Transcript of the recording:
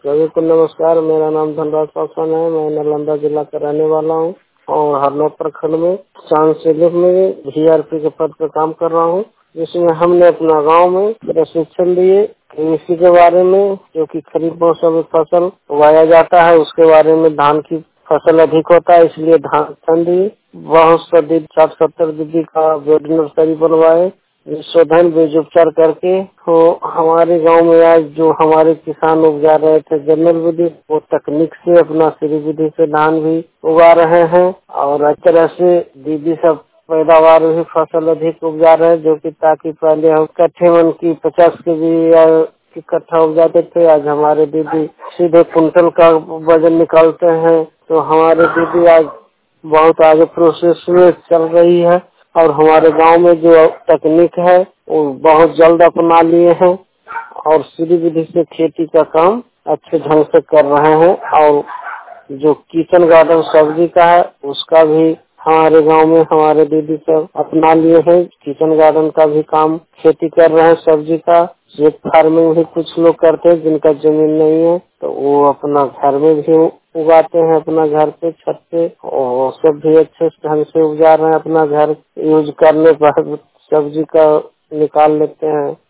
सभी को नमस्कार। मेरा नाम धनराज पासवान है। मैं नालंदा जिला का रहने वाला हूँ और हरनौत प्रखंड में चांद सिलिप में VRP के पद पर काम कर रहा हूँ, जिसमें हमने अपना गांव में प्रशिक्षण लिए कृषि के बारे में, जो कि खरीफ मौसम में फसल उगाया जाता है उसके बारे में। धान की फसल अधिक होता है, इसलिए धान दिए। बहुत सा 60-70 दीदी का बेड नर्सरी बनवाए, शोधन बीज उपचार करके। तो हमारे गांव में आज जो हमारे किसान उपजा रहे थे जनरल विधि, वो तकनीक से अपना श्री विधि से धान भी उगा रहे हैं और अच्छी तरह से दीदी सब पैदावार भी फसल अधिक उपजा रहे हैं, जो कि ताकि पहले हम कट्ठे मन की 50 के भी इकट्ठा उपजाते थे, आज हमारे दीदी सीधे कुंटल का वजन निकालते हैं। तो हमारे दीदी आज बहुत आगे प्रोसेस में चल रही है और हमारे गांव में जो तकनीक है वो बहुत जल्द अपना लिए हैं और श्री विधि से खेती का काम अच्छे ढंग से कर रहे हैं। और जो किचन गार्डन सब्जी का है उसका भी हमारे गांव में हमारे दीदी सब अपना लिए हैं। किचन गार्डन का भी काम खेती कर रहे हैं सब्जी का। स्वीट फार्मिंग भी कुछ लोग करते हैं जिनका जमीन नहीं है, तो वो अपना घर में भी उगाते हैं, अपना घर पे छत पे, और सब भी अच्छे ढंग से उगा रहे हैं। अपना घर यूज करने पर सब्जी का निकाल लेते हैं।